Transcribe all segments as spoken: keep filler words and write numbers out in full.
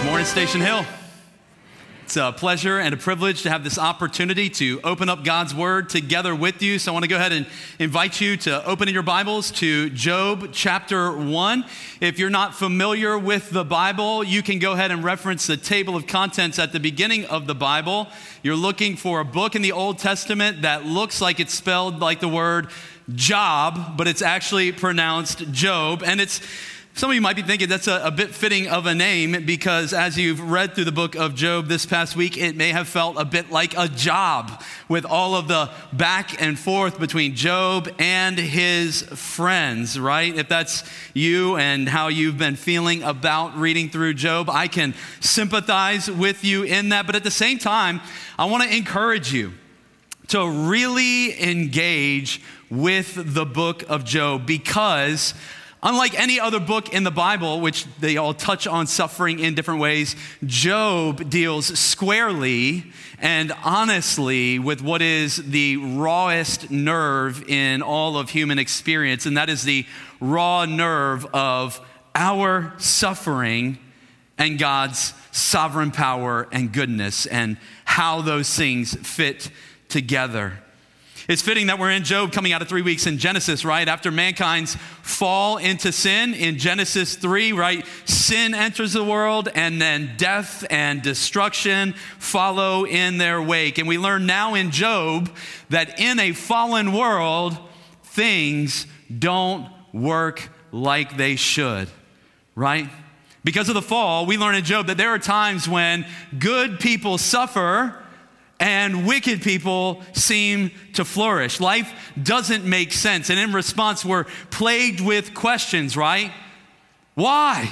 Morning, Station Hill. It's a pleasure and a privilege to have this opportunity to open up God's Word together with you. So I want to go ahead and invite you to open in your Bibles to Job chapter one. If you're not familiar with the Bible, you can go ahead and reference the table of contents at the beginning of the Bible. You're looking for a book in the Old Testament that looks like it's spelled like the word job, but it's actually pronounced Job. And it's Some of you might be thinking that's a, a bit fitting of a name because as you've read through the book of Job this past week, it may have felt a bit like a job with all of the back and forth between Job and his friends, right? If that's you and how you've been feeling about reading through Job, I can sympathize with you in that. But at the same time, I want to encourage you to really engage with the book of Job because unlike any other book in the Bible, which they all touch on suffering in different ways, Job deals squarely and honestly with what is the rawest nerve in all of human experience, and that is the raw nerve of our suffering and God's sovereign power and goodness and how those things fit together. It's fitting that we're in Job coming out of three weeks in Genesis, right? After mankind's fall into sin in Genesis three, right? Sin enters the world and then death and destruction follow in their wake. And we learn now in Job that in a fallen world, things don't work like they should, right? Because of the fall, we learn in Job that there are times when good people suffer and wicked people seem to flourish. Life doesn't make sense. And in response, we're plagued with questions, right? Why?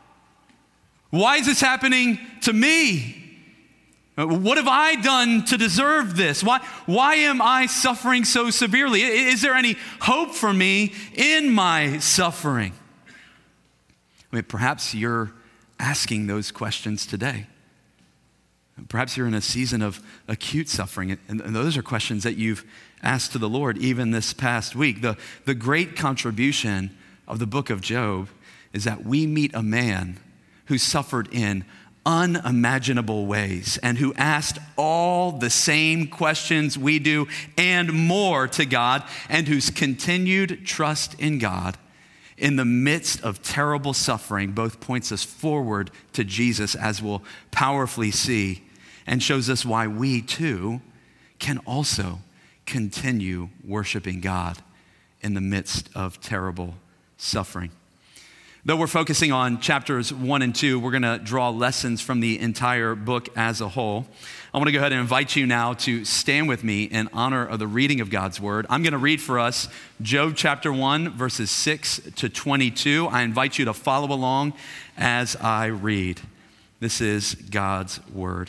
Why is this happening to me? What have I done to deserve this? Why, why am I suffering so severely? Is there any hope for me in my suffering? I mean, perhaps you're asking those questions today. Perhaps you're in a season of acute suffering, and those are questions that you've asked to the Lord even this past week. The, the great contribution of the book of Job is that we meet a man who suffered in unimaginable ways and who asked all the same questions we do and more to God, and whose continued trust in God in the midst of terrible suffering both points us forward to Jesus, as we'll powerfully see, and shows us why we too can also continue worshiping God in the midst of terrible suffering. Though we're focusing on chapters one and two, we're going to draw lessons from the entire book as a whole. I want to go ahead and invite you now to stand with me in honor of the reading of God's word. I'm going to read for us Job chapter one, verses six to twenty-two. I invite you to follow along as I read. This is God's word.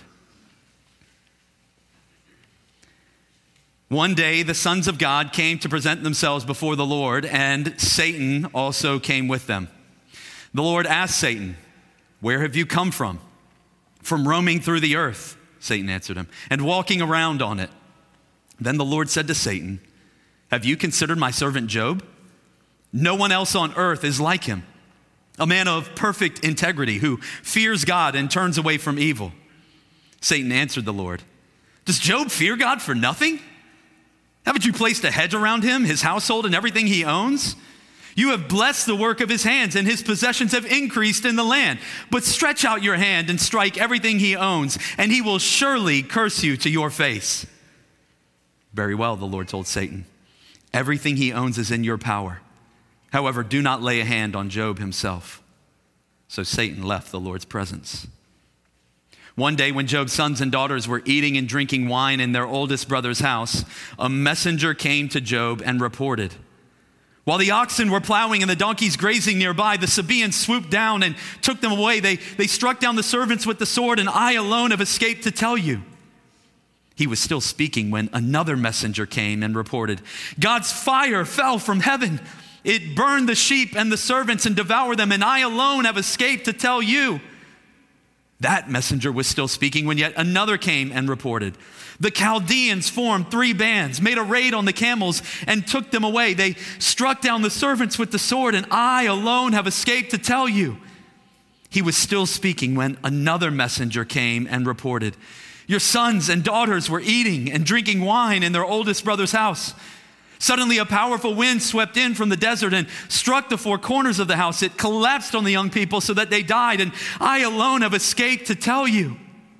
One day, the sons of God came to present themselves before the Lord, and Satan also came with them. The Lord asked Satan, "Where have you come from?" "From roaming through the earth," Satan answered him, "and walking around on it." Then the Lord said to Satan, "Have you considered my servant Job? No one else on earth is like him, a man of perfect integrity who fears God and turns away from evil." Satan answered the Lord, "Does Job fear God for nothing? Haven't you placed a hedge around him, his household, and everything he owns? You have blessed the work of his hands, and his possessions have increased in the land. But stretch out your hand and strike everything he owns, and he will surely curse you to your face." "Very well," the Lord told Satan. "Everything he owns is in your power. However, do not lay a hand on Job himself." So Satan left the Lord's presence. One day when Job's sons and daughters were eating and drinking wine in their oldest brother's house, a messenger came to Job and reported, "While the oxen were plowing and the donkeys grazing nearby, the Sabaeans swooped down and took them away. They, they struck down the servants with the sword, and I alone have escaped to tell you." He was still speaking when another messenger came and reported, "God's fire fell from heaven. It burned the sheep and the servants and devoured them, and I alone have escaped to tell you." That messenger was still speaking when yet another came and reported, "The Chaldeans formed three bands, made a raid on the camels, and took them away. They struck down the servants with the sword, and I alone have escaped to tell you." He was still speaking when another messenger came and reported, "Your sons and daughters were eating and drinking wine in their oldest brother's house. Suddenly a powerful wind swept in from the desert and struck the four corners of the house. It collapsed on the young people so that they died, and I alone have escaped to tell you."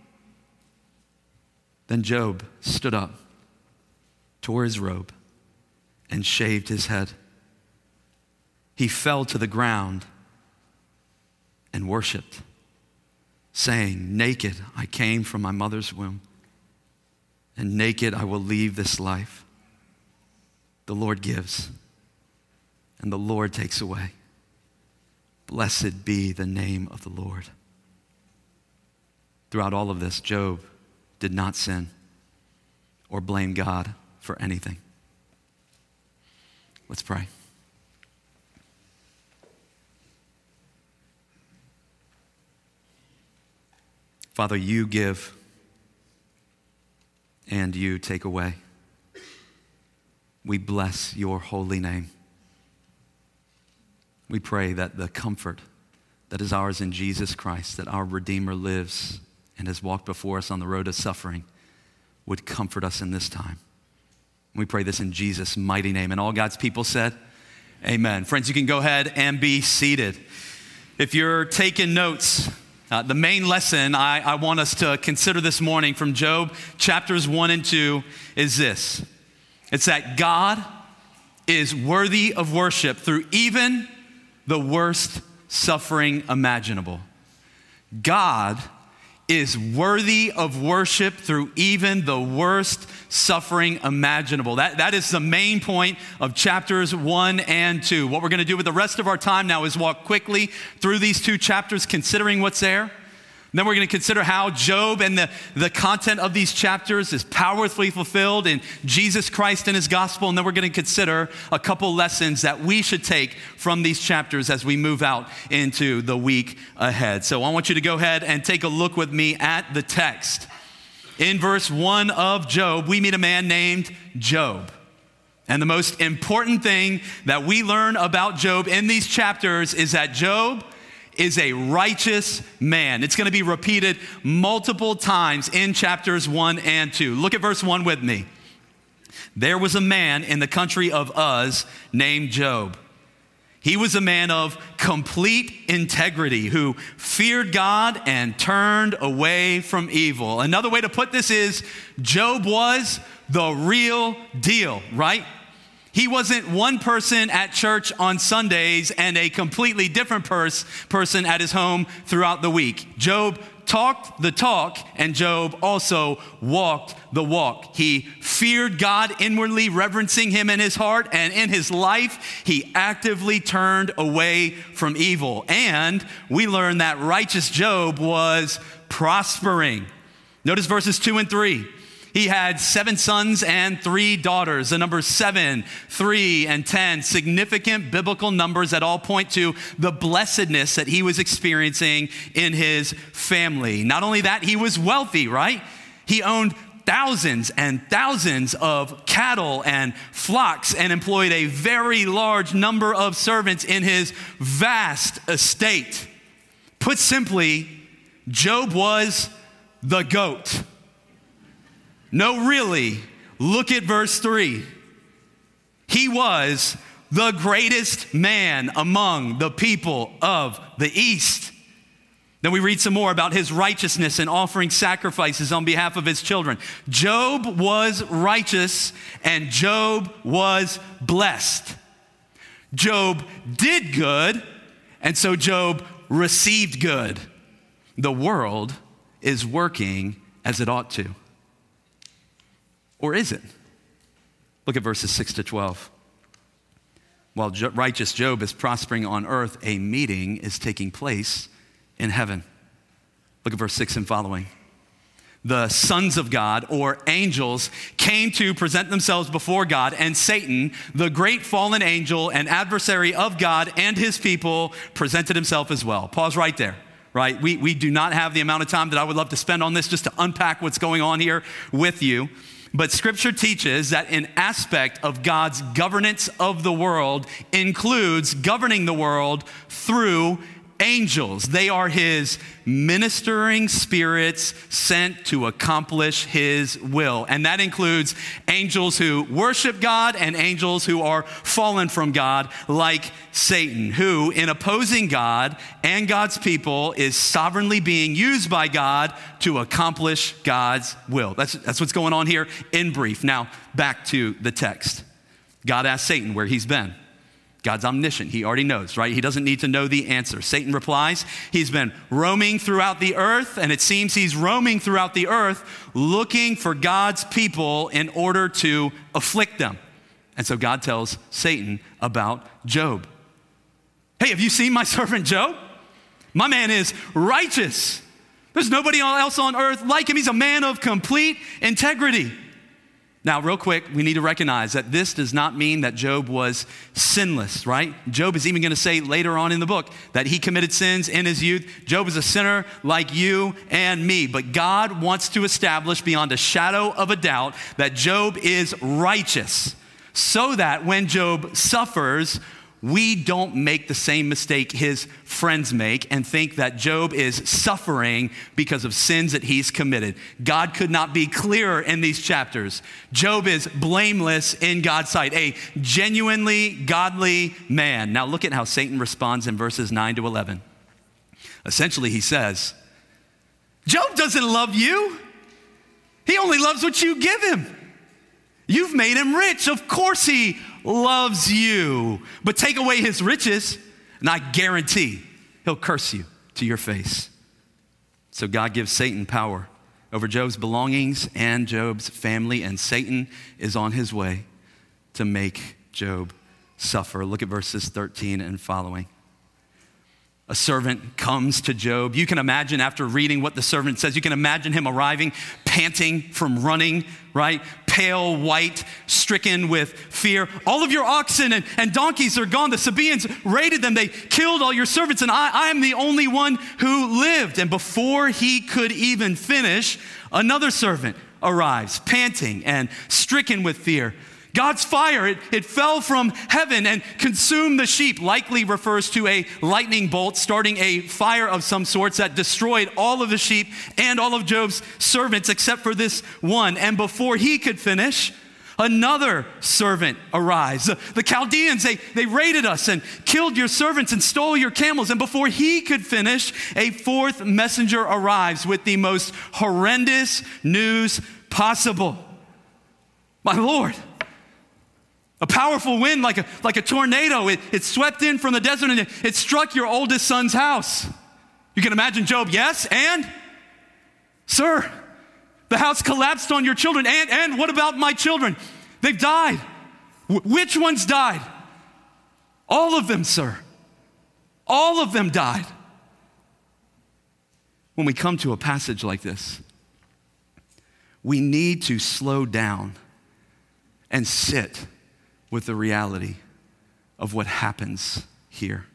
Then Job stood up, tore his robe, and shaved his head. He fell to the ground and worshiped, saying, "Naked I came from my mother's womb, and naked I will leave this life. The Lord gives, and the Lord takes away. Blessed be the name of the Lord." Throughout all of this, Job did not sin or blame God for anything. Let's pray. Father, you give and you take away. We bless your holy name. We pray that the comfort that is ours in Jesus Christ, that our Redeemer lives and has walked before us on the road of suffering, would comfort us in this time. We pray this in Jesus' mighty name. And all God's people said, amen. Friends, you can go ahead and be seated. If you're taking notes, uh, the main lesson I, I want us to consider this morning from Job chapters one and two is this. It's that God is worthy of worship through even the worst suffering imaginable. God is worthy of worship through even the worst suffering imaginable. That, that is the main point of chapters one and two. What we're going to do with the rest of our time now is walk quickly through these two chapters, considering what's there. Then we're going to consider how Job and the, the content of these chapters is powerfully fulfilled in Jesus Christ and his gospel. And then we're going to consider a couple lessons that we should take from these chapters as we move out into the week ahead. So I want you to go ahead and take a look with me at the text. In verse one of Job, we meet a man named Job. And the most important thing that we learn about Job in these chapters is that Job is a righteous man. It's going to be repeated multiple times in chapters one and two. Look at verse one with me. There was a man in the country of Uz named Job. He was a man of complete integrity who feared God and turned away from evil. Another way to put this is Job was the real deal, right? He wasn't one person at church on Sundays and a completely different pers- person at his home throughout the week. Job talked the talk, and Job also walked the walk. He feared God inwardly, reverencing him in his heart, and in his life, he actively turned away from evil. And we learn that righteous Job was prospering. Notice verses two and three. He had seven sons and three daughters. The numbers seven, three, and ten, significant biblical numbers that all point to the blessedness that he was experiencing in his family. Not only that, he was wealthy, right? He owned thousands and thousands of cattle and flocks and employed a very large number of servants in his vast estate. Put simply, Job was the GOAT. No, really, look at verse three. He was the greatest man among the people of the East. Then we read some more about his righteousness and offering sacrifices on behalf of his children. Job was righteous and Job was blessed. Job did good, and so Job received good. The world is working as it ought to. Or is it? Look at verses six to twelve. While jo- righteous Job is prospering on earth, a meeting is taking place in heaven. Look at verse six and following. The sons of God, or angels, came to present themselves before God, and Satan, the great fallen angel and adversary of God and his people, presented himself as well. Pause right there. Right? We, we do not have the amount of time that I would love to spend on this just to unpack what's going on here with you. But Scripture teaches that an aspect of God's governance of the world includes governing the world through angels. They are his ministering spirits sent to accomplish his will. And that includes angels who worship God and angels who are fallen from God, like Satan, who in opposing God and God's people is sovereignly being used by God to accomplish God's will. That's, that's what's going on here in brief. Now, back to the text. God asked Satan where he's been. God's omniscient. He already knows, right? He doesn't need to know the answer. Satan replies, he's been roaming throughout the earth, and it seems he's roaming throughout the earth looking for God's people in order to afflict them. And so God tells Satan about Job. Hey, have you seen my servant Job? My man is righteous. There's nobody else on earth like him. He's a man of complete integrity. Now, real quick, we need to recognize that this does not mean that Job was sinless, right? Job is even going to say later on in the book that he committed sins in his youth. Job is a sinner like you and me, but God wants to establish beyond a shadow of a doubt that Job is righteous so that when Job suffers, we don't make the same mistake his friends make and think that Job is suffering because of sins that he's committed. God could not be clearer in these chapters. Job is blameless in God's sight, a genuinely godly man. Now look at how Satan responds in verses nine to eleven. Essentially, he says, Job doesn't love you. He only loves what you give him. You've made him rich. Of course he loves you. But take away his riches, and I guarantee he'll curse you to your face. So God gives Satan power over Job's belongings and Job's family, and Satan is on his way to make Job suffer. Look at verses thirteen and following. A servant comes to Job. You can imagine after reading what the servant says, you can imagine him arriving, panting from running, right? Pale white, stricken with fear. All of your oxen and, and donkeys are gone. The Sabaeans raided them. They killed all your servants, and I, I am the only one who lived. And before he could even finish, another servant arrives, panting and stricken with fear. God's fire, it, it fell from heaven and consumed the sheep, likely refers to a lightning bolt starting a fire of some sorts that destroyed all of the sheep and all of Job's servants except for this one. And before he could finish, another servant arrives. The, the Chaldeans, they, they raided us and killed your servants and stole your camels. And before he could finish, a fourth messenger arrives with the most horrendous news possible. My Lord, a powerful wind like a, like a tornado, it, it swept in from the desert and it, it struck your oldest son's house. You can imagine Job, yes, and? Sir, the house collapsed on your children, and, and what about my children? They've died. W- which ones died? All of them, sir. All of them died. When we come to a passage like this, we need to slow down and sit with the reality of what happens here.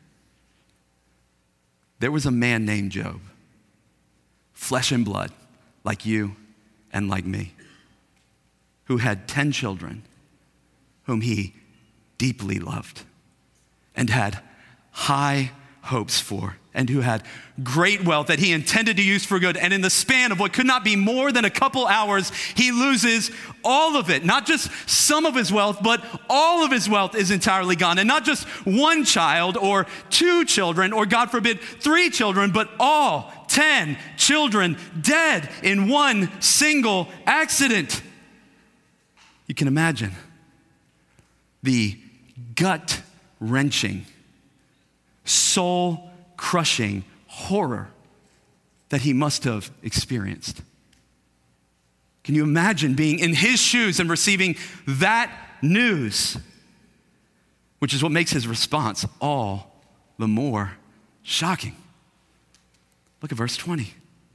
There was a man named Job, flesh and blood, like you and like me, who had ten children whom he deeply loved and had high hopes for, and who had great wealth that he intended to use for good. And in the span of what could not be more than a couple hours, he loses all of it. Not just some of his wealth, but all of his wealth is entirely gone. And not just one child or two children, or God forbid, three children, but all ten children dead in one single accident. You can imagine the gut-wrenching, soul-crushing horror that he must have experienced. Can you imagine being in his shoes and receiving that news? Which is what makes his response all the more shocking. Look at verse twenty.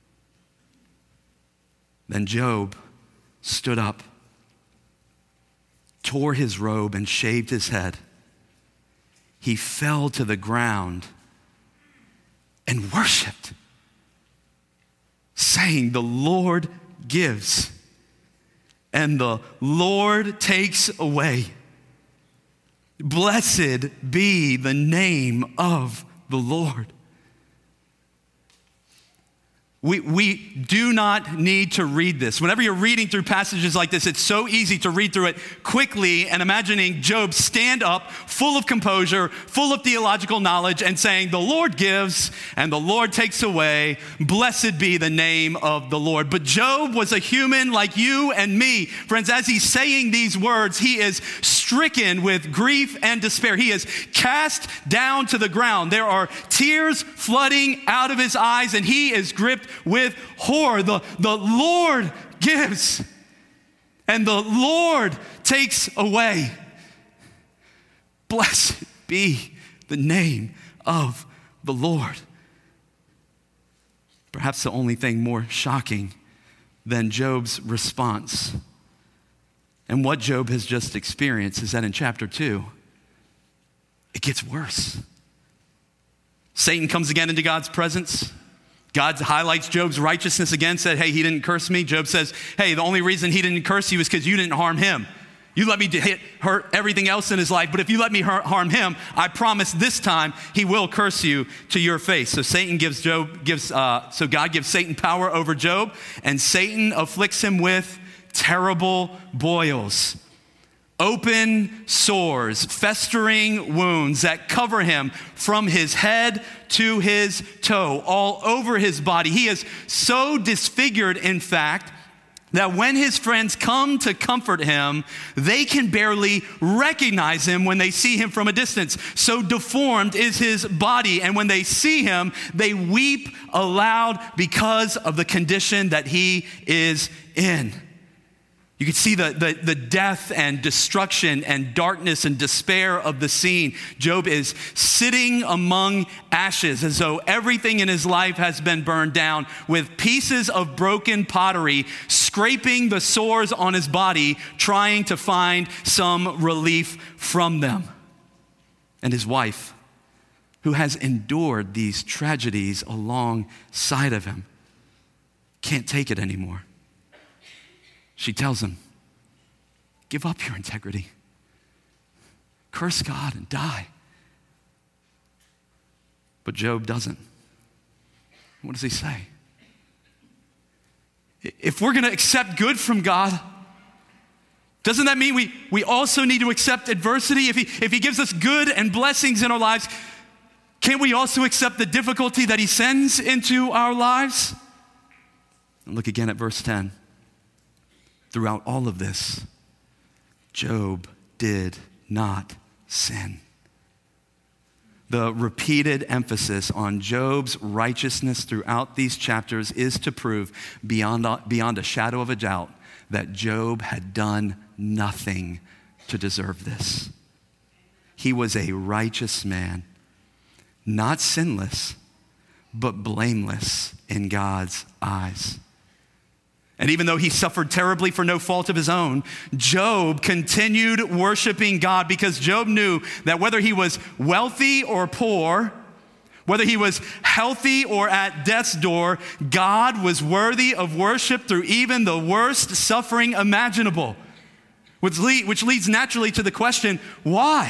Then Job stood up, tore his robe, and shaved his head. He fell to the ground and worshiped, saying, "The Lord gives, and the Lord takes away. Blessed be the name of the Lord. We, we do not need to read this. Whenever you're reading through passages like this, it's so easy to read through it quickly and imagining Job stand up, full of composure, full of theological knowledge, and saying, the Lord gives and the Lord takes away. Blessed be the name of the Lord. But Job was a human like you and me. Friends, as he's saying these words, he is stricken with grief and despair. He is cast down to the ground. There are tears flooding out of his eyes, and he is gripped with horror. The, the Lord gives and the Lord takes away. Blessed be the name of the Lord. Perhaps the only thing more shocking than Job's response and what Job has just experienced is that in chapter two, it gets worse. Satan comes again into God's presence. God highlights Job's righteousness again, said, hey, he didn't curse me. Job says, hey, the only reason he didn't curse you is because you didn't harm him. You let me hit, hurt everything else in his life, but if you let me hurt, harm him, I promise this time he will curse you to your face. So Satan gives Job, gives, uh, so God gives Satan power over Job, and Satan afflicts him with terrible boils. Open sores, festering wounds that cover him from his head to his toe, all over his body. He is so disfigured, in fact, that when his friends come to comfort him, they can barely recognize him when they see him from a distance. So deformed is his body, and when they see him, they weep aloud because of the condition that he is in. You can see the, the, the death and destruction and darkness and despair of the scene. Job is sitting among ashes as though everything in his life has been burned down, with pieces of broken pottery scraping the sores on his body, trying to find some relief from them. And his wife, who has endured these tragedies alongside of him, can't take it anymore. She tells him, give up your integrity. Curse God and die. But Job doesn't. What does he say? If we're going to accept good from God, doesn't that mean we, we also need to accept adversity? If he, if he gives us good and blessings in our lives, can't we also accept the difficulty that he sends into our lives? And look again at verse ten. Throughout all of this, Job did not sin. The repeated emphasis on Job's righteousness throughout these chapters is to prove beyond, beyond a shadow of a doubt that Job had done nothing to deserve this. He was a righteous man, not sinless, but blameless in God's eyes. And even though he suffered terribly for no fault of his own, Job continued worshiping God because Job knew that whether he was wealthy or poor, whether he was healthy or at death's door, God was worthy of worship through even the worst suffering imaginable, which, lead, which leads naturally to the question, why?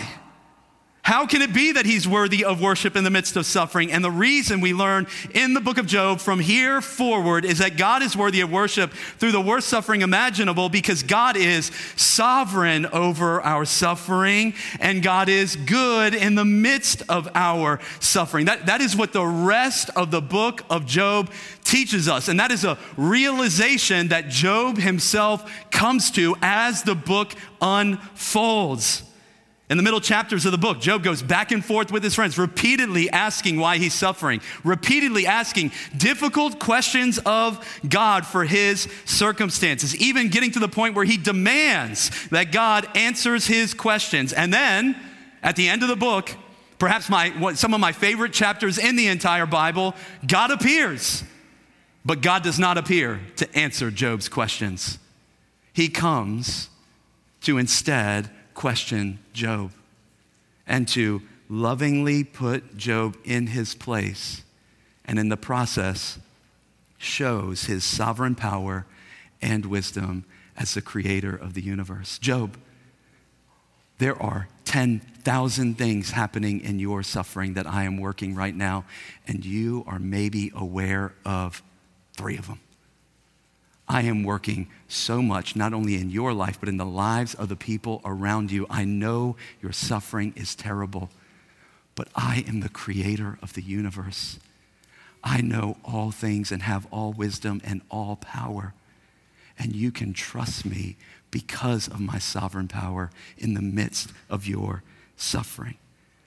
How can it be that he's worthy of worship in the midst of suffering? And the reason we learn in the book of Job from here forward is that God is worthy of worship through the worst suffering imaginable because God is sovereign over our suffering and God is good in the midst of our suffering. That, that is what the rest of the book of Job teaches us. And that is a realization that Job himself comes to as the book unfolds. In the middle chapters of the book, Job goes back and forth with his friends, repeatedly asking why he's suffering, repeatedly asking difficult questions of God for his circumstances, even getting to the point where he demands that God answers his questions. And then, at the end of the book, perhaps my some of my favorite chapters in the entire Bible, God appears. But God does not appear to answer Job's questions. He comes to instead question Job and to lovingly put Job in his place, and in the process shows his sovereign power and wisdom as the creator of the universe. Job, there are ten thousand things happening in your suffering that I am working right now, and you are maybe aware of Three of them. I am working so much, not only in your life, but in the lives of the people around you. I know your suffering is terrible, but I am the creator of the universe. I know all things and have all wisdom and all power. And you can trust me because of my sovereign power in the midst of your suffering.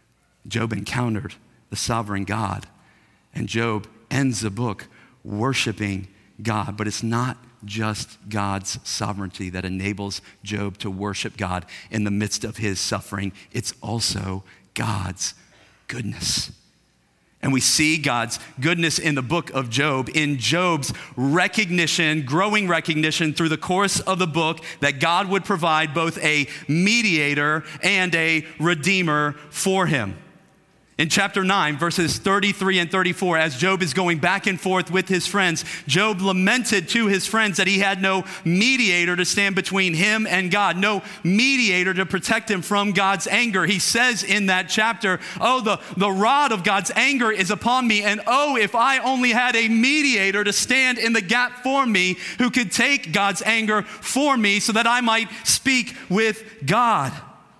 Job encountered the sovereign God, and Job ends the book worshiping God. But it's not just God's sovereignty that enables Job to worship God in the midst of his suffering. It's also God's goodness. And we see God's goodness in the book of Job, in Job's recognition, growing recognition through the course of the book that God would provide both a mediator and a redeemer for him. In chapter nine, verses thirty-three and thirty-four, as Job is going back and forth with his friends, Job lamented to his friends that he had no mediator to stand between him and God, no mediator to protect him from God's anger. He says in that chapter, oh, the, the rod of God's anger is upon me, and oh, if I only had a mediator to stand in the gap for me who could take God's anger for me so that I might speak with God.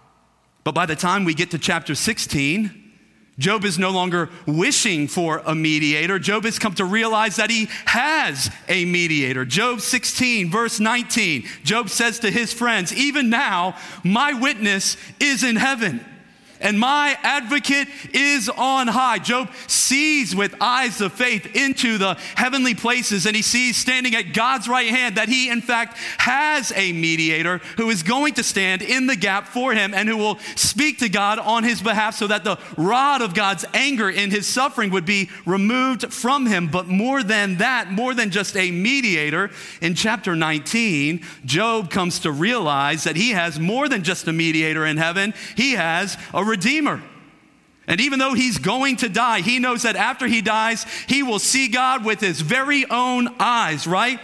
But by the time we get to chapter sixteen, Job is no longer wishing for a mediator. Job has come to realize that he has a mediator. Job sixteen, verse nineteen, Job says to his friends, even now, my witness is in heaven, and my advocate is on high. Job sees with eyes of faith into the heavenly places, and he sees standing at God's right hand that he, in fact, has a mediator who is going to stand in the gap for him and who will speak to God on his behalf so that the rod of God's anger in his suffering would be removed from him. But more than that, more than just a mediator, in chapter nineteen, Job comes to realize that he has more than just a mediator in heaven. He has a redeemer. And even though he's going to die, he knows that after he dies, he will see God with his very own eyes, right?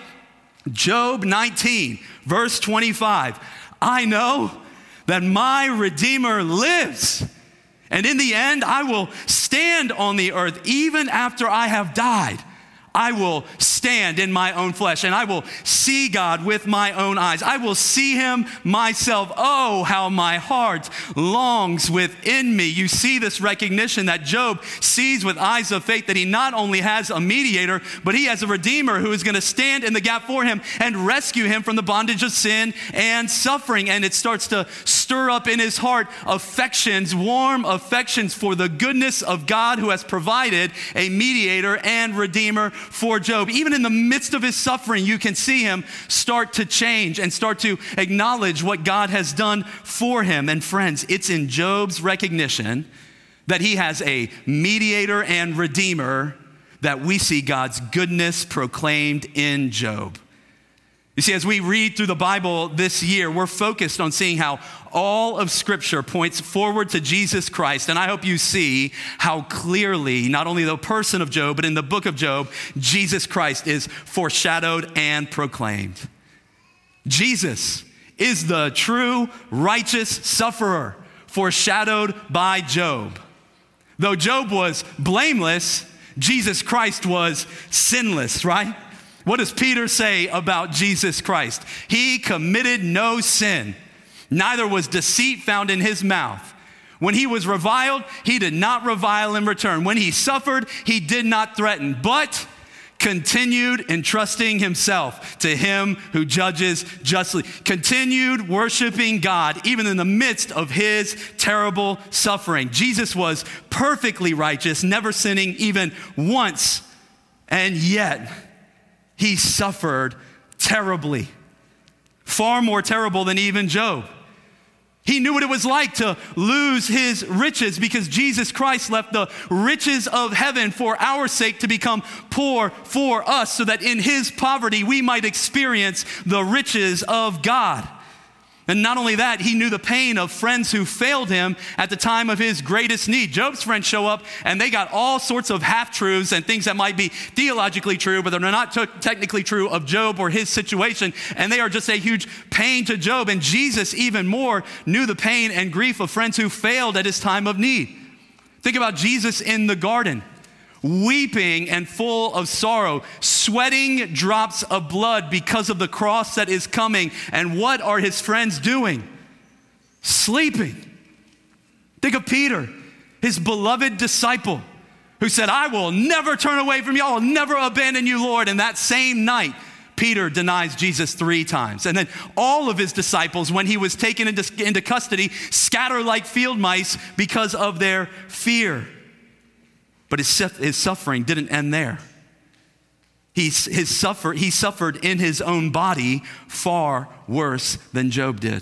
Job nineteen, verse twenty-five. I know that my Redeemer lives, and in the end, I will stand on the earth even after I have died. I will stand in my own flesh, and I will see God with my own eyes. I will see him myself. Oh, how my heart longs within me. You see this recognition that Job sees with eyes of faith that he not only has a mediator, but he has a redeemer who is going to stand in the gap for him and rescue him from the bondage of sin and suffering. And it starts to stir up in his heart affections, warm affections for the goodness of God who has provided a mediator and redeemer for Job. Even in the midst of his suffering, you can see him start to change and start to acknowledge what God has done for him. And friends, it's in Job's recognition that he has a mediator and redeemer that we see God's goodness proclaimed in Job. You see, as we read through the Bible this year, we're focused on seeing how all of Scripture points forward to Jesus Christ. And I hope you see how clearly, not only the person of Job, but in the book of Job, Jesus Christ is foreshadowed and proclaimed. Jesus is the true righteous sufferer foreshadowed by Job. Though Job was blameless, Jesus Christ was sinless, right? What does Peter say about Jesus Christ? He committed no sin, neither was deceit found in his mouth. When he was reviled, he did not revile in return. When he suffered, he did not threaten, but continued entrusting himself to him who judges justly. Continued worshiping God even in the midst of his terrible suffering. Jesus was perfectly righteous, never sinning even once, and yet he suffered terribly, far more terrible than even Job. He knew what it was like to lose his riches because Jesus Christ left the riches of heaven for our sake to become poor for us so that in his poverty we might experience the riches of God. And not only that, he knew the pain of friends who failed him at the time of his greatest need. Job's friends show up and they got all sorts of half-truths and things that might be theologically true, but they're not t- technically true of Job or his situation. And they are just a huge pain to Job. And Jesus even more knew the pain and grief of friends who failed at his time of need. Think about Jesus in the garden. weeping and full of sorrow, sweating drops of blood because of the cross that is coming. And what are his friends doing? Sleeping. Think of Peter, his beloved disciple, who said, I will never turn away from you. I will never abandon you, Lord. And that same night, Peter denies Jesus three times. And then all of his disciples, when he was taken into, into custody, scatter like field mice because of their fear. But his, his suffering didn't end there. He's, his suffer, he suffered in his own body far worse than Job did.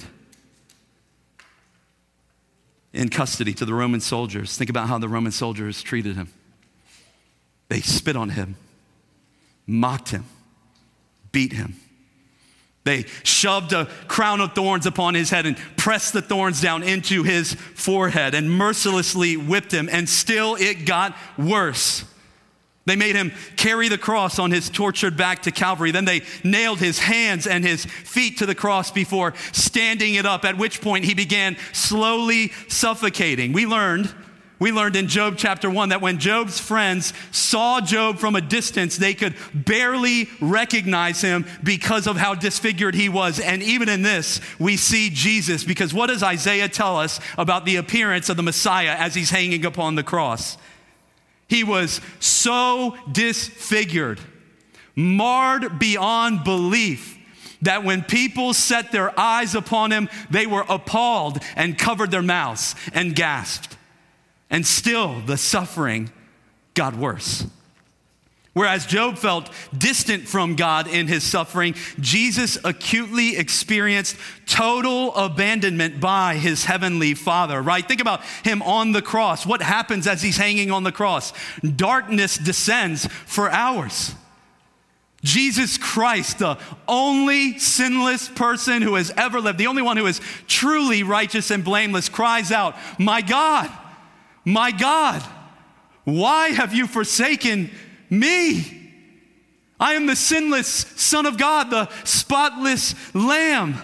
In custody to the Roman soldiers. Think about how the Roman soldiers treated him. They spit on him, mocked him, beat him. They shoved a crown of thorns upon his head and pressed the thorns down into his forehead and mercilessly whipped him, and still it got worse. They made him carry the cross on his tortured back to Calvary. Then they nailed his hands and his feet to the cross before standing it up, at which point he began slowly suffocating. We learned, we learned in Job chapter one that when Job's friends saw Job from a distance, they could barely recognize him because of how disfigured he was. And even in this, we see Jesus, because what does Isaiah tell us about the appearance of the Messiah as he's hanging upon the cross? He was so disfigured, marred beyond belief, that when people set their eyes upon him, they were appalled and covered their mouths and gasped. And still, the suffering got worse. Whereas Job felt distant from God in his suffering, Jesus acutely experienced total abandonment by his heavenly Father, right? Think about him on the cross. What happens as he's hanging on the cross? Darkness descends for hours. Jesus Christ, the only sinless person who has ever lived, the only one who is truly righteous and blameless, cries out, "My God, my God, why have you forsaken me? I am the sinless Son of God, the spotless Lamb."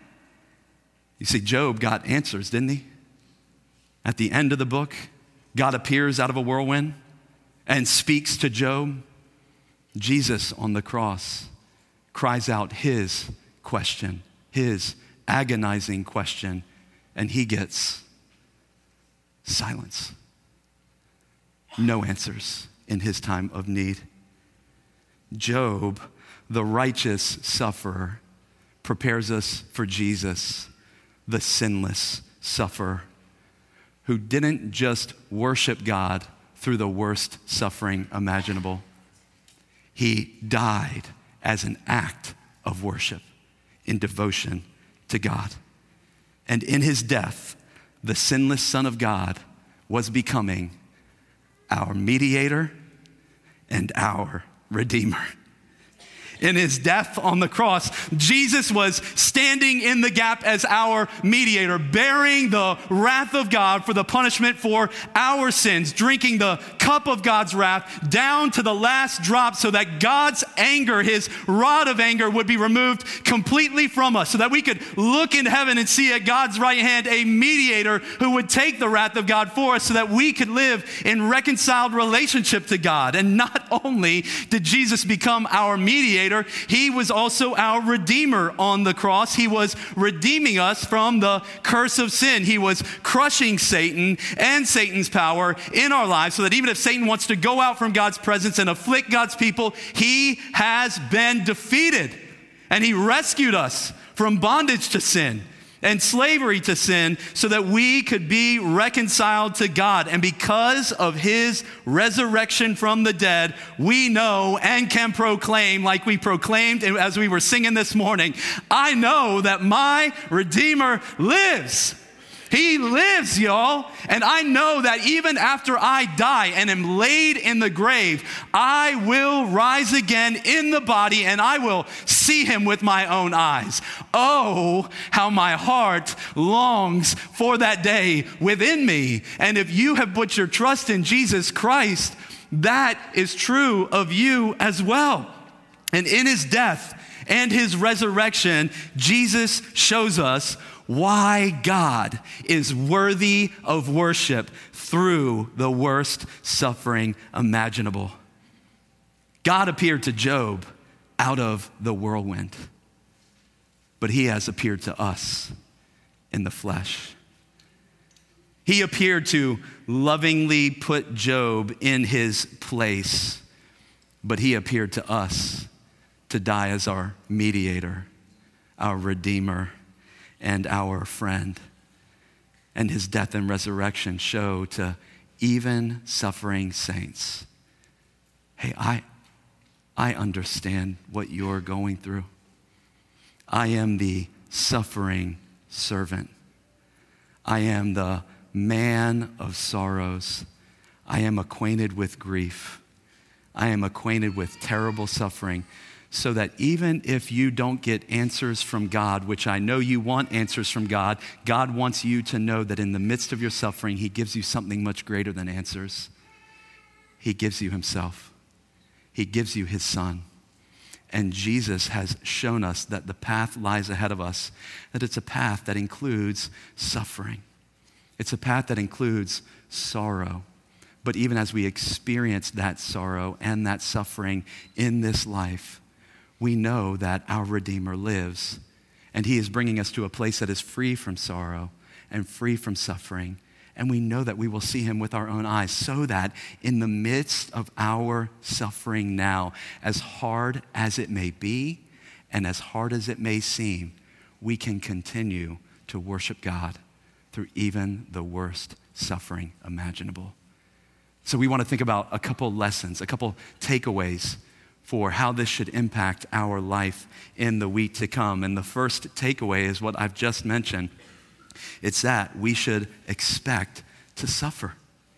You see, Job got answers, didn't he? At the end of the book, God appears out of a whirlwind and speaks to Job. Jesus on the cross cries out his question, his agonizing question, and he gets silence. No answers in his time of need. Job, the righteous sufferer, prepares us for Jesus, the sinless sufferer, who didn't just worship God through the worst suffering imaginable. He died as an act of worship in devotion to God. And in his death, the sinless Son of God was becoming our mediator and our Redeemer. In his death on the cross, Jesus was standing in the gap as our mediator, bearing the wrath of God for the punishment for our sins, drinking the cup of God's wrath down to the last drop so that God's anger, his rod of anger, would be removed completely from us, so that we could look in heaven and see at God's right hand a mediator who would take the wrath of God for us so that we could live in reconciled relationship to God. And not only did Jesus become our mediator, he was also our Redeemer on the cross. He was redeeming us from the curse of sin. He was crushing Satan and Satan's power in our lives, so that even if Satan wants to go out from God's presence and afflict God's people, he has been defeated. And he rescued us from bondage to sin and slavery to sin so that we could be reconciled to God. And because of his resurrection from the dead, we know and can proclaim, like we proclaimed as we were singing this morning, I know that my Redeemer lives. He lives, y'all. And I know that even after I die and am laid in the grave, I will rise again in the body and I will see him with my own eyes. Oh, how my heart longs for that day within me. And if you have put your trust in Jesus Christ, that is true of you as well. And in his death and his resurrection, Jesus shows us why God is worthy of worship through the worst suffering imaginable. God appeared to Job out of the whirlwind, but he has appeared to us in the flesh. He appeared to lovingly put Job in his place, but he appeared to us to die as our mediator, our redeemer, and our friend. And his death and resurrection show to even suffering saints, hey, I, I understand what you're going through. I am the suffering servant. I am the man of sorrows. I am acquainted with grief. I am acquainted with terrible suffering, so that even if you don't get answers from God, which I know you want answers from God, God wants you to know that in the midst of your suffering, he gives you something much greater than answers. He gives you himself. He gives you his son. And Jesus has shown us that the path lies ahead of us, that it's a path that includes suffering. It's a path that includes sorrow. But even as we experience that sorrow and that suffering in this life, we know that our Redeemer lives, and he is bringing us to a place that is free from sorrow and free from suffering. And we know that we will see him with our own eyes, so that in the midst of our suffering now, as hard as it may be and as hard as it may seem, we can continue to worship God through even the worst suffering imaginable. So we want to think about a couple lessons, a couple takeaways for how this should impact our life in the week to come. And the first takeaway is what I've just mentioned. It's that we should expect to suffer.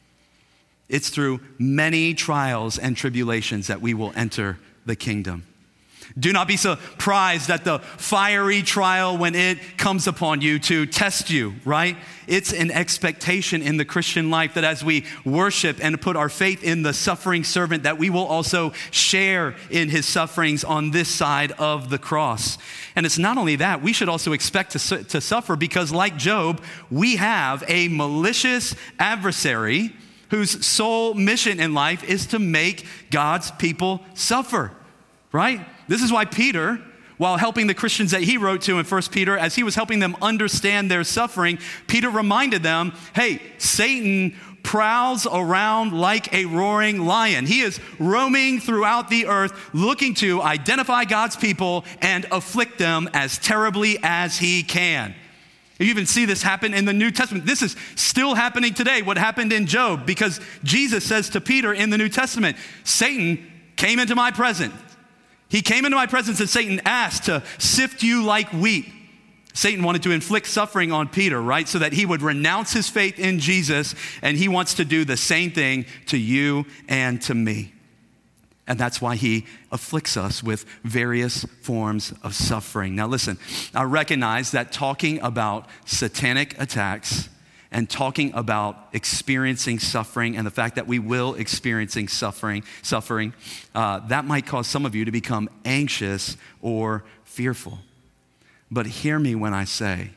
It's through many trials and tribulations that we will enter the kingdom. Do not be surprised at the fiery trial when it comes upon you to test you, right? It's an expectation in the Christian life that as we worship and put our faith in the suffering servant, that we will also share in his sufferings on this side of the cross. And it's not only that, we should also expect to, su- to suffer because, like Job, we have a malicious adversary whose sole mission in life is to make God's people suffer, right? This is why Peter, while helping the Christians that he wrote to in First Peter, as he was helping them understand their suffering, Peter reminded them, hey, Satan prowls around like a roaring lion. He is roaming throughout the earth, looking to identify God's people and afflict them as terribly as he can. You even see this happen in the New Testament. This is still happening today, what happened in Job, because Jesus says to Peter in the New Testament, Satan came into my presence. He came into my presence and Satan asked to sift you like wheat. Satan wanted to inflict suffering on Peter, right? So that he would renounce his faith in Jesus, and he wants to do the same thing to you and to me. And that's why he afflicts us with various forms of suffering. Now listen, I recognize that talking about satanic attacks and talking about experiencing suffering and the fact that we will experiencing suffering, suffering, uh, that might cause some of you to become anxious or fearful. But hear me when I say,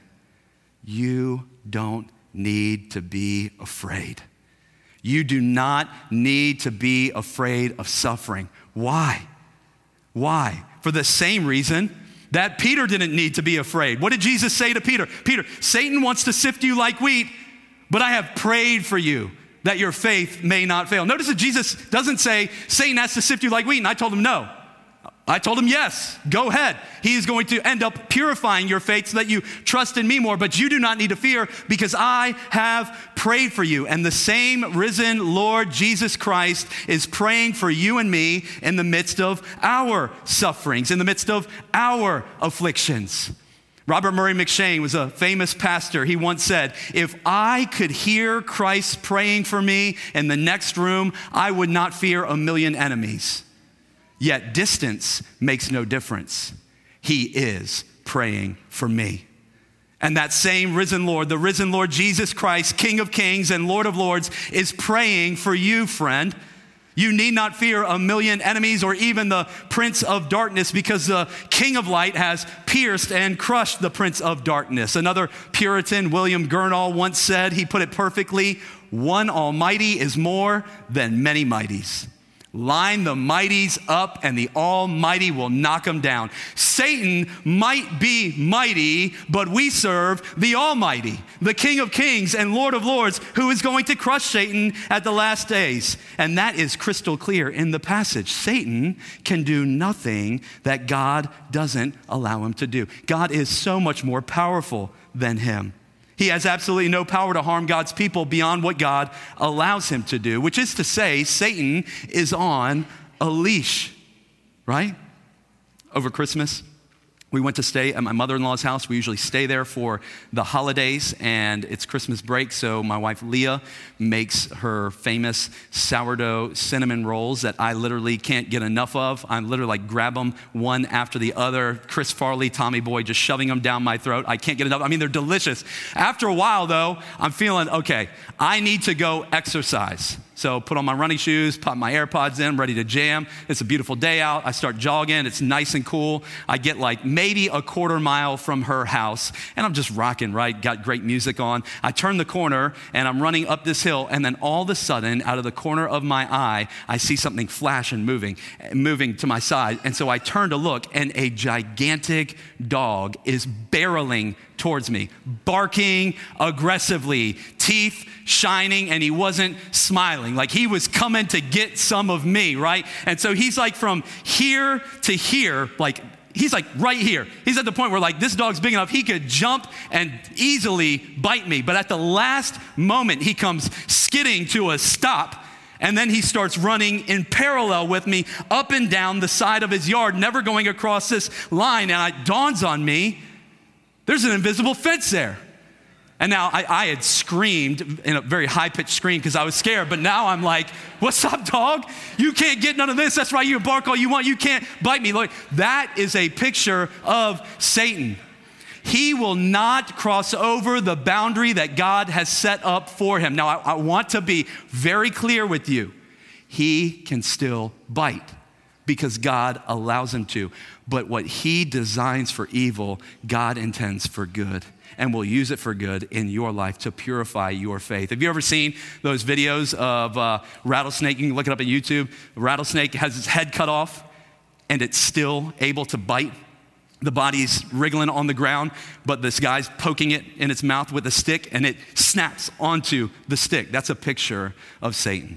you don't need to be afraid. You do not need to be afraid of suffering. Why? Why? For the same reason that Peter didn't need to be afraid. What did Jesus say to Peter? Peter, Satan wants to sift you like wheat, but I have prayed for you that your faith may not fail. Notice that Jesus doesn't say, Satan has to sift you like wheat, and I told him no. I told him, yes, go ahead. He is going to end up purifying your faith so that you trust in me more, but you do not need to fear because I have prayed for you. And the same risen Lord Jesus Christ is praying for you and me in the midst of our sufferings, in the midst of our afflictions. Robert Murray McCheyne was a famous pastor. He once said, if I could hear Christ praying for me in the next room, I would not fear a million enemies. Yet distance makes no difference. He is praying for me. And that same risen Lord, the risen Lord Jesus Christ, King of Kings and Lord of Lords, is praying for you, friend. You need not fear a million enemies or even the prince of darkness, because the king of light has pierced and crushed the prince of darkness. Another Puritan, William Gurnall, once said, he put it perfectly, one almighty is more than many mighties. Line the mighties up and the almighty will knock them down. Satan might be mighty, but we serve the almighty, the King of kings and Lord of lords, who is going to crush Satan at the last days. And that is crystal clear in the passage. Satan can do nothing that God doesn't allow him to do. God is so much more powerful than him. He has absolutely no power to harm God's people beyond what God allows him to do, which is to say, Satan is on a leash, right? Over Christmas, we went to stay at my mother-in-law's house. We usually stay there for the holidays, and it's Christmas break, so my wife Leah makes her famous sourdough cinnamon rolls that I literally can't get enough of. I literally like grab them one after the other. Chris Farley, Tommy Boy, just shoving them down my throat. I can't get enough. I mean, they're delicious. After a while, though, I'm feeling, okay, I need to go exercise. So put on my running shoes, pop my AirPods in, ready to jam. It's a beautiful day out. I start jogging. It's nice and cool. I get like maybe a quarter mile from her house, and I'm just rocking, right? Got great music on. I turn the corner, and I'm running up this hill, and then all of a sudden, out of the corner of my eye, I see something flash and moving, moving to my side. And so I turn to look, and a gigantic dog is barreling towards me, barking aggressively, teeth shining, and he wasn't smiling. Like he was coming to get some of me, right? And so he's like from here to here, like he's like right here. He's at the point where like this dog's big enough, he could jump and easily bite me. But at the last moment, he comes skidding to a stop. And then he starts running in parallel with me up and down the side of his yard, never going across this line. And it dawns on me, there's an invisible fence there. And now I, I had screamed in a very high-pitched scream because I was scared. But now I'm like, what's up, dog? You can't get none of this. That's right. You bark all you want. You can't bite me. Look, that is a picture of Satan. He will not cross over the boundary that God has set up for him. Now, I, I want to be very clear with you. He can still bite because God allows him to. But what he designs for evil, God intends for good and will use it for good in your life to purify your faith. Have you ever seen those videos of uh, rattlesnake? You can look it up on YouTube. A rattlesnake has its head cut off and it's still able to bite. The body's wriggling on the ground, but this guy's poking it in its mouth with a stick and it snaps onto the stick. That's a picture of Satan.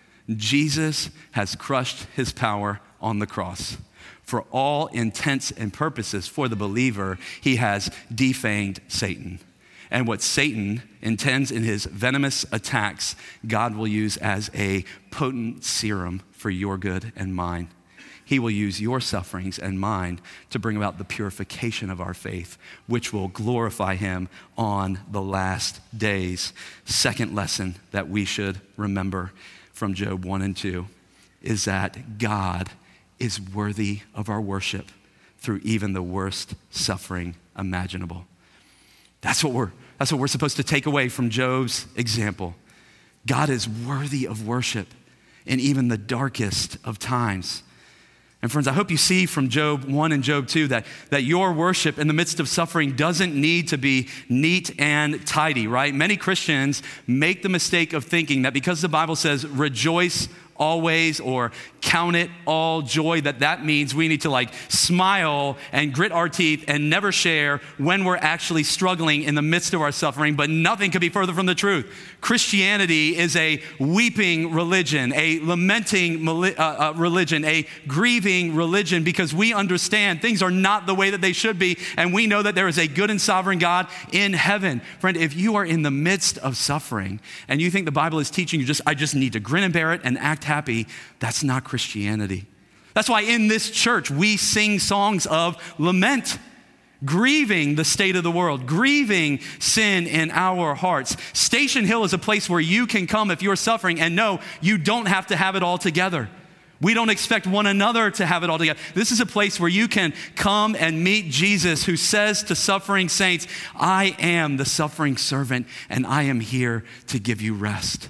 Jesus has crushed his power on the cross. For all intents and purposes, for the believer, he has defanged Satan. And what Satan intends in his venomous attacks, God will use as a potent serum for your good and mine. He will use your sufferings and mine to bring about the purification of our faith, which will glorify him on the last days. Second lesson that we should remember from Job one and two is that God is worthy of our worship through even the worst suffering imaginable. That's what we're, that's what we're supposed to take away from Job's example. God is worthy of worship in even the darkest of times. And friends, I hope you see from Job one and Job two that, that your worship in the midst of suffering doesn't need to be neat and tidy, right? Many Christians make the mistake of thinking that because the Bible says rejoice always or count it all joy, that that means we need to like smile and grit our teeth and never share when we're actually struggling in the midst of our suffering. But nothing could be further from the truth. Christianity is a weeping religion, a lamenting uh, religion, a grieving religion, because we understand things are not the way that they should be, and we know that there is a good and sovereign God in heaven. Friend, if you are in the midst of suffering and you think the Bible is teaching you just, I just need to grin and bear it and act happy, that's not Christianity. That's why in this church we sing songs of lament, grieving the state of the world, grieving sin in our hearts. Station Hill is a place where you can come if you're suffering and know you don't have to have it all together. We don't expect one another to have it all together. This is a place where you can come and meet Jesus, who says to suffering saints, I am the suffering servant and I am here to give you rest.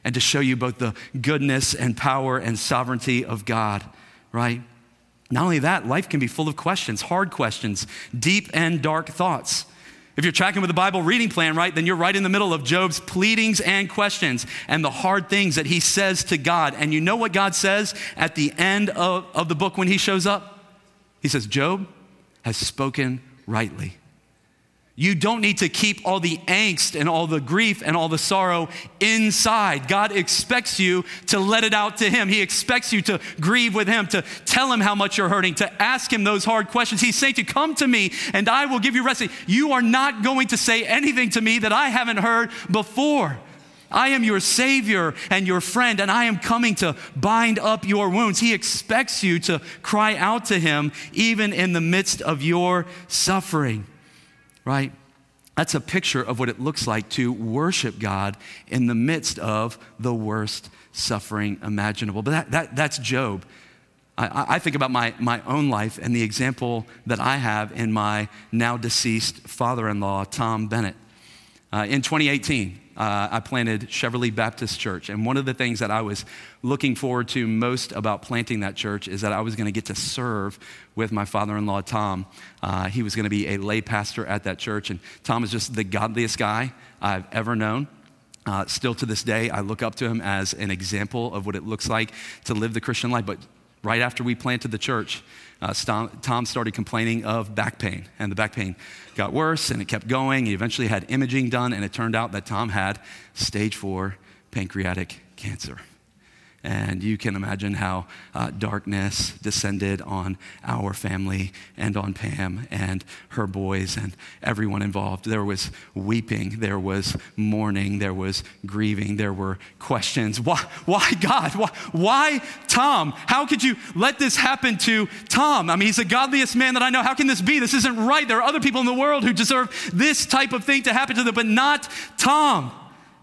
and to show you both the goodness and power and sovereignty of God, right? Not only that, life can be full of questions, hard questions, deep and dark thoughts. If you're tracking with the Bible reading plan, right, then you're right in the middle of Job's pleadings and questions and the hard things that he says to God. And you know what God says at the end of, of the book when he shows up? He says, Job has spoken rightly. You don't need to keep all the angst and all the grief and all the sorrow inside. God expects you to let it out to him. He expects you to grieve with him, to tell him how much you're hurting, to ask him those hard questions. He's saying to come to me and I will give you rest. You are not going to say anything to me that I haven't heard before. I am your Savior and your friend, and I am coming to bind up your wounds. He expects you to cry out to him even in the midst of your suffering. Right? That's a picture of what it looks like to worship God in the midst of the worst suffering imaginable. But that, that that's Job. I, I think about my, my own life and the example that I have in my now deceased father-in-law, Tom Bennett. Uh, in twenty eighteen, uh, I planted Cheverly Baptist Church. And one of the things that I was looking forward to most about planting that church is that I was going to get to serve with my father-in-law, Tom. Uh, he was going to be a lay pastor at that church. And Tom is just the godliest guy I've ever known. Uh, still to this day, I look up to him as an example of what it looks like to live the Christian life. But right after we planted the church, uh, Tom started complaining of back pain. And the back pain got worse, and it kept going. He eventually had imaging done, and it turned out that Tom had stage four pancreatic cancer. And you can imagine how uh, darkness descended on our family and on Pam and her boys and everyone involved. There was weeping, there was mourning, there was grieving, there were questions. Why, why God? Why, why Tom? How could you let this happen to Tom? I mean, he's the godliest man that I know. How can this be? This isn't right. There are other people in the world who deserve this type of thing to happen to them, but not Tom.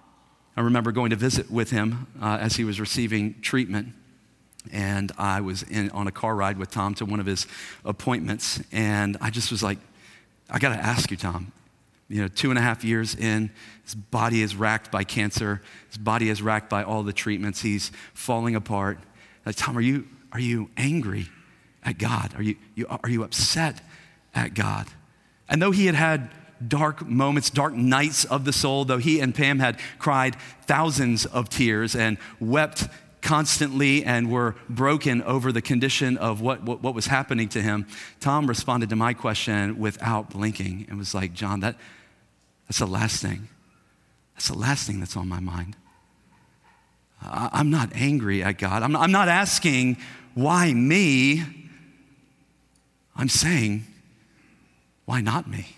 I remember going to visit with him uh, as he was receiving treatment, and I was in, on a car ride with Tom to one of his appointments, and I just was like, I got to ask you, Tom, you know, two and a half years in, his body is racked by cancer, his body is racked by all the treatments, he's falling apart. Like, Tom, are you are you angry at God? Are you, you are you upset at God? And though he had had dark moments, dark nights of the soul, though he and Pam had cried thousands of tears and wept constantly and were broken over the condition of what, what, what was happening to him, Tom responded to my question without blinking and was like, John, that, that's the last thing. That's the last thing that's on my mind. I, I'm not angry at God. I'm not, I'm not asking why me. I'm saying, why not me?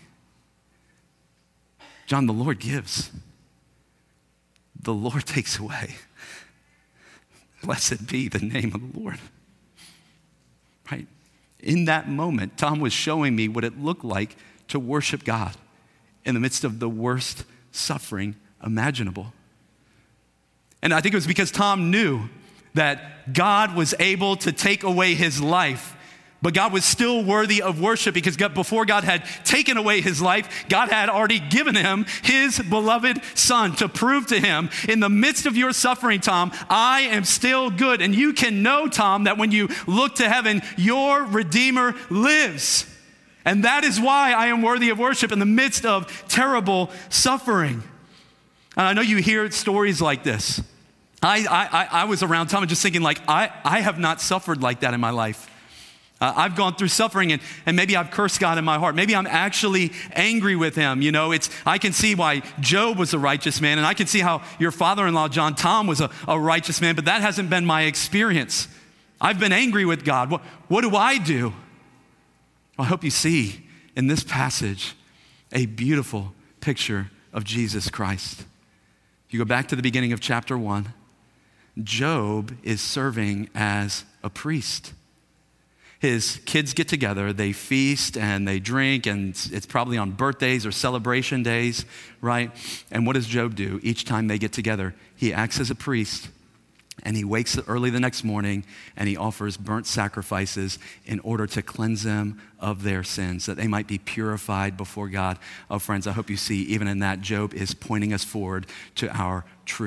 John, the Lord gives. The Lord takes away. Blessed be the name of the Lord. Right? In that moment, Tom was showing me what it looked like to worship God in the midst of the worst suffering imaginable. And I think it was because Tom knew that God was able to take away his life, but God was still worthy of worship because God, before God had taken away his life, God had already given him his beloved son to prove to him, in the midst of your suffering, Tom, I am still good. And you can know, Tom, that when you look to heaven, your Redeemer lives. And that is why I am worthy of worship in the midst of terrible suffering. And I know you hear stories like this. I, I, I was around Tom and just thinking like, I, I have not suffered like that in my life. Uh, I've gone through suffering and, and maybe I've cursed God in my heart. Maybe I'm actually angry with him. You know, it's, I can see why Job was a righteous man, and I can see how your father-in-law, John Tom, was a, a righteous man, but that hasn't been my experience. I've been angry with God. What, what do I do? Well, I hope you see in this passage a beautiful picture of Jesus Christ. If you go back to the beginning of chapter one, Job is serving as a priest. His kids get together, they feast and they drink, and it's probably on birthdays or celebration days, right? And what does Job do? Each time they get together, he acts as a priest, and he wakes early the next morning and he offers burnt sacrifices in order to cleanse them of their sins, that they might be purified before God. Oh, friends, I hope you see, even in that, Job is pointing us forward to our true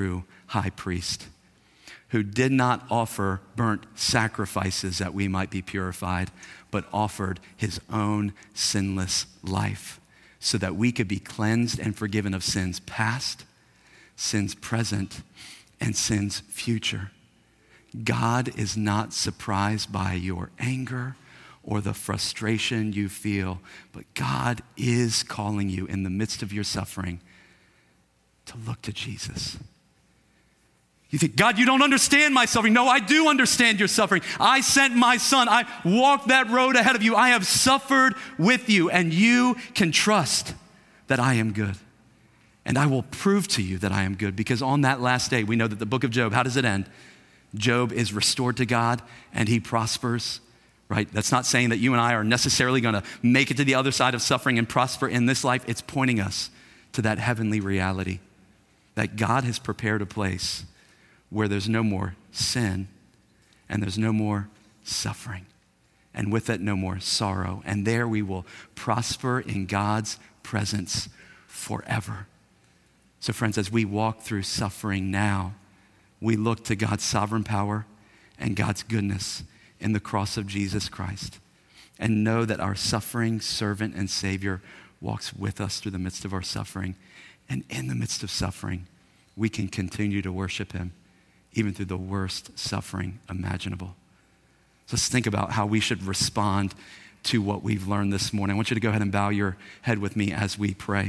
high priest, who did not offer burnt sacrifices that we might be purified, but offered his own sinless life so that we could be cleansed and forgiven of sins past, sins present, and sins future. God is not surprised by your anger or the frustration you feel, but God is calling you in the midst of your suffering to look to Jesus. You think, God, you don't understand my suffering. No, I do understand your suffering. I sent my son. I walked that road ahead of you. I have suffered with you, and you can trust that I am good. And I will prove to you that I am good, because on that last day, we know that the book of Job, how does it end? Job is restored to God and he prospers, right? That's not saying that you and I are necessarily going to make it to the other side of suffering and prosper in this life. It's pointing us to that heavenly reality that God has prepared a place where there's no more sin and there's no more suffering, and with it, no more sorrow. And there we will prosper in God's presence forever. So friends, as we walk through suffering now, we look to God's sovereign power and God's goodness in the cross of Jesus Christ, and know that our suffering servant and Savior walks with us through the midst of our suffering. And in the midst of suffering, we can continue to worship him, even through the worst suffering imaginable. So let's think about how we should respond to what we've learned this morning. I want you to go ahead and bow your head with me as we pray.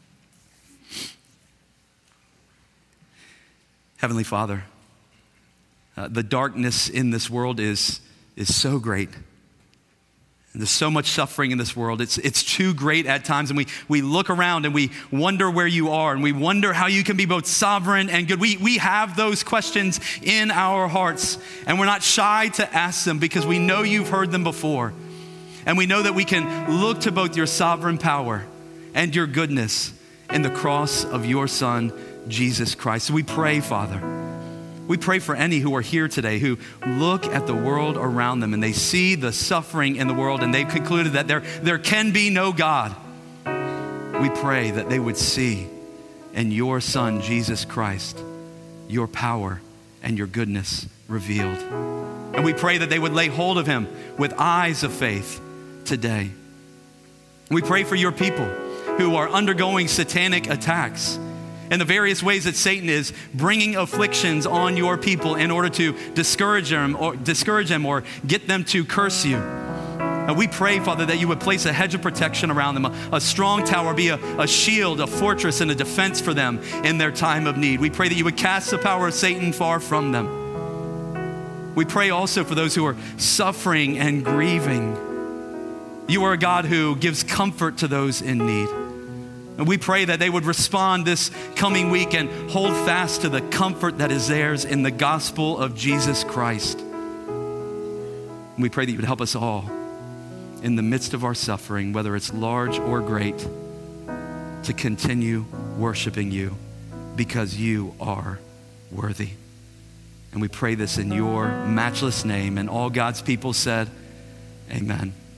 Heavenly Father, uh, the darkness in this world is, is so great. And there's so much suffering in this world. It's, it's too great at times. And we, we look around and we wonder where you are, and we wonder how you can be both sovereign and good. We, we have those questions in our hearts, and we're not shy to ask them because we know you've heard them before. And we know that we can look to both your sovereign power and your goodness in the cross of your Son, Jesus Christ. So we pray, Father, we pray for any who are here today who look at the world around them and they see the suffering in the world and they've concluded that there, there can be no God. We pray that they would see in your Son, Jesus Christ, your power and your goodness revealed. And we pray that they would lay hold of him with eyes of faith today. We pray for your people who are undergoing satanic attacks and the various ways that Satan is bringing afflictions on your people in order to discourage them or discourage them or get them to curse you. And we pray, Father, that you would place a hedge of protection around them, a, a strong tower, be a, a shield, a fortress, and a defense for them in their time of need. We pray that you would cast the power of Satan far from them. We pray also for those who are suffering and grieving. You are a God who gives comfort to those in need. And we pray that they would respond this coming week and hold fast to the comfort that is theirs in the gospel of Jesus Christ. And we pray that you would help us all in the midst of our suffering, whether it's large or great, to continue worshiping you because you are worthy. And we pray this in your matchless name. And all God's people said, amen.